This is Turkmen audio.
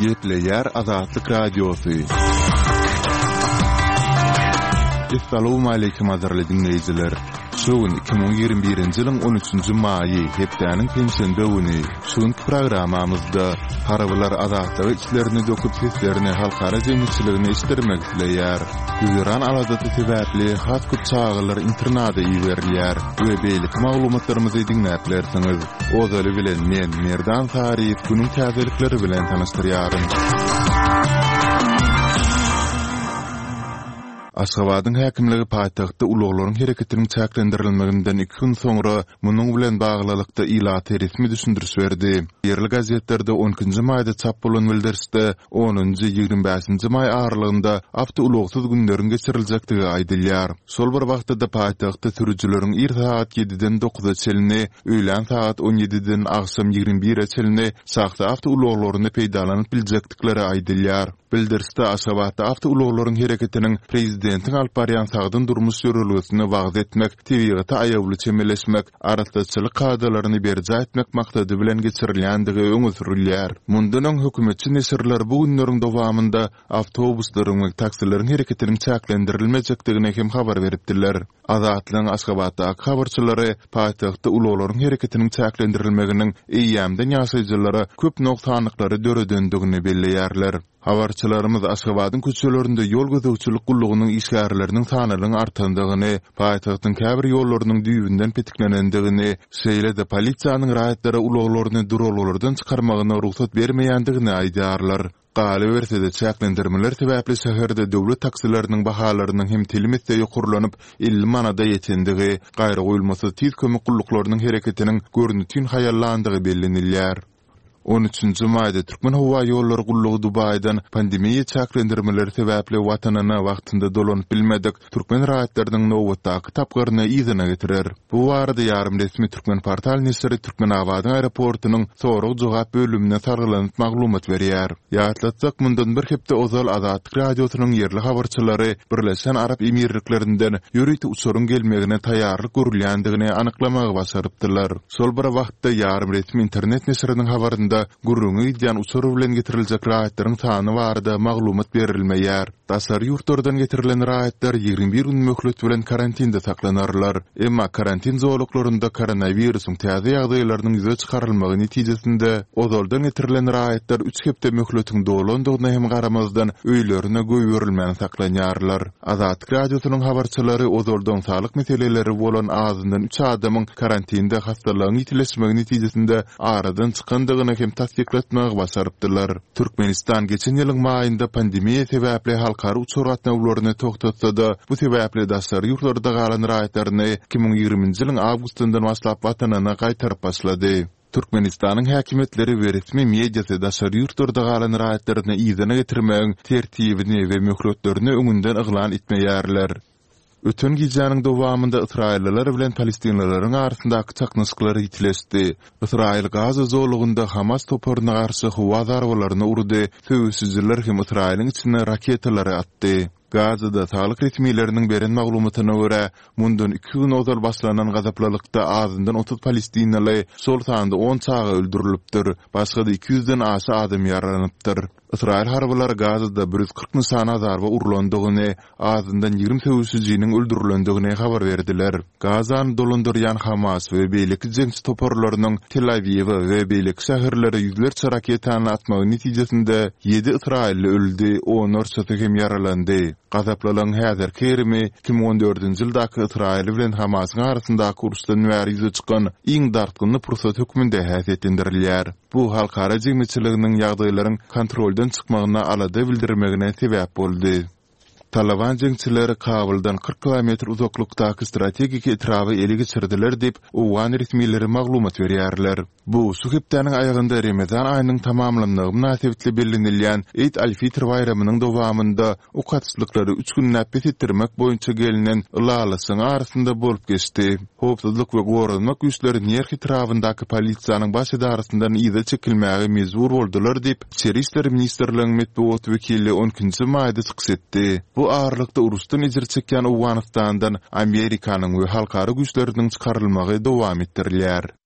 Yetleyer Azatlyk Radiosu. Assalamu alaykum azarly dinleyijiler. Şuun 2021-nji ýylyň 13-nji maýy hepdäniň pensiýa güni. Şuň programamyzda harabylar azatlygy içlerini döküp seslerini halkara jemgyçiligine istirmek dileýär. Güýran aladaty sebäpli hat köp çağılar internada iýerler we beýlik maglumatlarymyzy dinläplersiňiz. Ozaly bilen men Merdan Tarif günüň täzelikleri bilen tanystyryarym. Aşgabatyň häkimligi paýtagtda uluglaryň hereketiniň çäklendirilmeginden 2 gün soňra munyň bilen baglylykda ýylaty resmi düşündiriş berdi. Ýerli gazetlerde 12-nji maýda çap bolan bildirisde 10-njy 25-nji maý aralygynda hafta ulugsyz günleriň geçiriljekdigi aýdylýar. Şol bir wagtda paýtagtda sürüjüleriň ir saat 7-den 9-a çelini, öýlen saat 17-den agşam 21-e çelini saxta hafta uluglaryny peýdalanyp biljekdikleri aýdylýar. Bildirisde Aşgabatda hafta uluglaryň hereketiniň prezidentiň alyp barýan sagdyn durmuş ýörelgesini wagt etmek, tebigaty aýawly çemeleşmek, aratyçylyk kadrlaryny berja etmek maksady bilen geçirilýändigi öňe sürilýär. Mundan hökümetçi nesirler bu günleriň dowamında awtobuslaryň we taksileriň hereketiniň çäklendirilmejekdigine hem habar beripdiler. Azatlygyň Aşgabatda habarçylary paýtagtda uluglaryň hereketiniň çäklendirilmeginiň eýýämden ýaşaýjylary köp noksanlyklary döredendigini belleýärler. Habarçylarymyz Aşgabatyň köçelerinde ýol gözegçilik gullugynyň işgärleriniň sanynyň artandygyny, paýtagtyň käbir ýollarynyň düýbünden petiklenendigini, şeýle-de polisiýanyň raýatlary uluglaryny durullardan çykarmagyna ruhsat bermeýändigini aýdýarlar. Galy bersede çäklendirmeler sebäpli şäherde döwlet taksileriniň bahalarynyň hem telimette ýokurlanyp 50 manada ýetendigi, gaýry goýulmasy tiz kömek gulluklarynyň hereketiniň görnütün haýallandygy bellenilýär. 13-nji maýda Türkmen Hawa ýollary gullugy Dubaýdan pandemiýa çäklendirmeleri sebäpli watanyna wagtynda dolanyp bilmedik türkmen raýatlarynyň nowatdaky tapgyryny ýygyna getirer. Bu barada ýarym resmi türkmen portal nesiri Türkmen Awadyň aeroportunyň sorag jogap bölümine sargylanyp maglumat berýär. Ýatlatsak mundan bir hepde ozal Azatlyk radiosynyň ýerli habarçylary Birleşen Arap Emirliklerinden ýörüýti uçuryň gelmegine taýýarlyk görülýändigini anyklamagy başarypdylar. Şol bir wagtda ýarym resmi internet nesiriniň habarynda gurrungy ýan uçur bilen getiriljek raýatlaryň sany barada maglumat berilmeýär. Dasar ýurtlardan getirilen raýatlar 21 gün möhlet bilen karantinda saklanarlar. Emma karantin zowluklarynda koronawirusyň täze ýagdaýlarynyň ýüze çykarylmagy netijesinde ozaldan getirilen raýatlar 3 hepde möhletiň dolandygyna hem garamazdan öýlerine göýberilmän saklanýarlar. Azatlyk radiosynyň habarçylary ozaldan saglyk meseleleri bolan azyndan 3 adamyň karantinda hastalygyň ýitileşmegi netijesinde aradan çykandygyny hem tasdikletmäge başarypdylar. Türkmenistan geçen ýylyň maýynda pandemiýa sebäpli halkara uçur gatnawlaryny toktatsa-da, bu sebäpli daşary ýurtlarda galan raýatlaryny 2020-nji ýylyň awgustyndan başlap watanyna gaýtaryp başlady. Türkmenistanyň häkimetleri we resmi mediýasy daşary ýurtlarda galan raýatlaryny ýygyna getirmegiň tertibini we möhletlerini öňünden yglan etmeýärler. Ötün gijanyň dowamında Israilliler bilen Palestinlilerin arasyndaky çaknaşyklary ýitileşdi. Israil Gaza zowlugynda Hamas toparyna garşy howa zarwalaryny urdy. Söwüsizler hem Israiliň içine raketalary atdy. Gazada saglyk resmiýetleriniň beren maglumatyna görä, mundan 2 gün ozal başlanan gazaplylykda azyndan 30 Palestinli şol sanda 10 çağa öldürilipdir. Başga-da 200-den aşy adam yaralanypdyr. Israil harbylary Gazada 140 nysana zarba urulandygyny, azyndan 20 söwüsizjiniň öldürilendigini habar berdiler. Gazany dolandyrýan Hamas we beýleki jengçi toparlarynyň Tel Aviv we beýleki şäherlere ýüzlerçe raketany atmagy netijesinde 7 Israilli öldü, 10 hem yaralandy. Gazaplaryň häzir kerimi 2014-nji ýyldaky Israil bilen Hamasyň arasyndaky uruşdan bäri ýüze çykan iň dartgynly pursat hökmünde häsiýetlendirilýär. Bu halkara jemgyçiliginiň ýagdaýlaryň kontroldan çykmagyna alada bildirmegine sebäp boldy. Taliban jengçileri Kabuldan 40 kilometr uzaklykdaky strategik etrawy ele geçirdiler dep Uwan resmiýetleri maglumat berýärler. Bu suhipdäniň aýagynda Ramazan aýynyň tamamlanmagy münasibetli bellenilýän Eid al-Fitr baýramynyň dowamında ukatslyklary 3 gün näpet etdirmek boýunça gelinen ulalysyň arasynda bolup geçdi. Howpsuzlyk we gorunmak güýçleri Ner etrafyndaky polisiýanyň baş idarasyndan ýyza çekilmäge mezbur boldular dep Içeri işler ministrliginiň medeniýet wekili 12-nji maýda çyksetdi. Bu ağırlıkta urusdan ejir çekýän Awganistandan Amerikanyň we halkara güýçleriniň çykarylmagy dowam etdirilýär.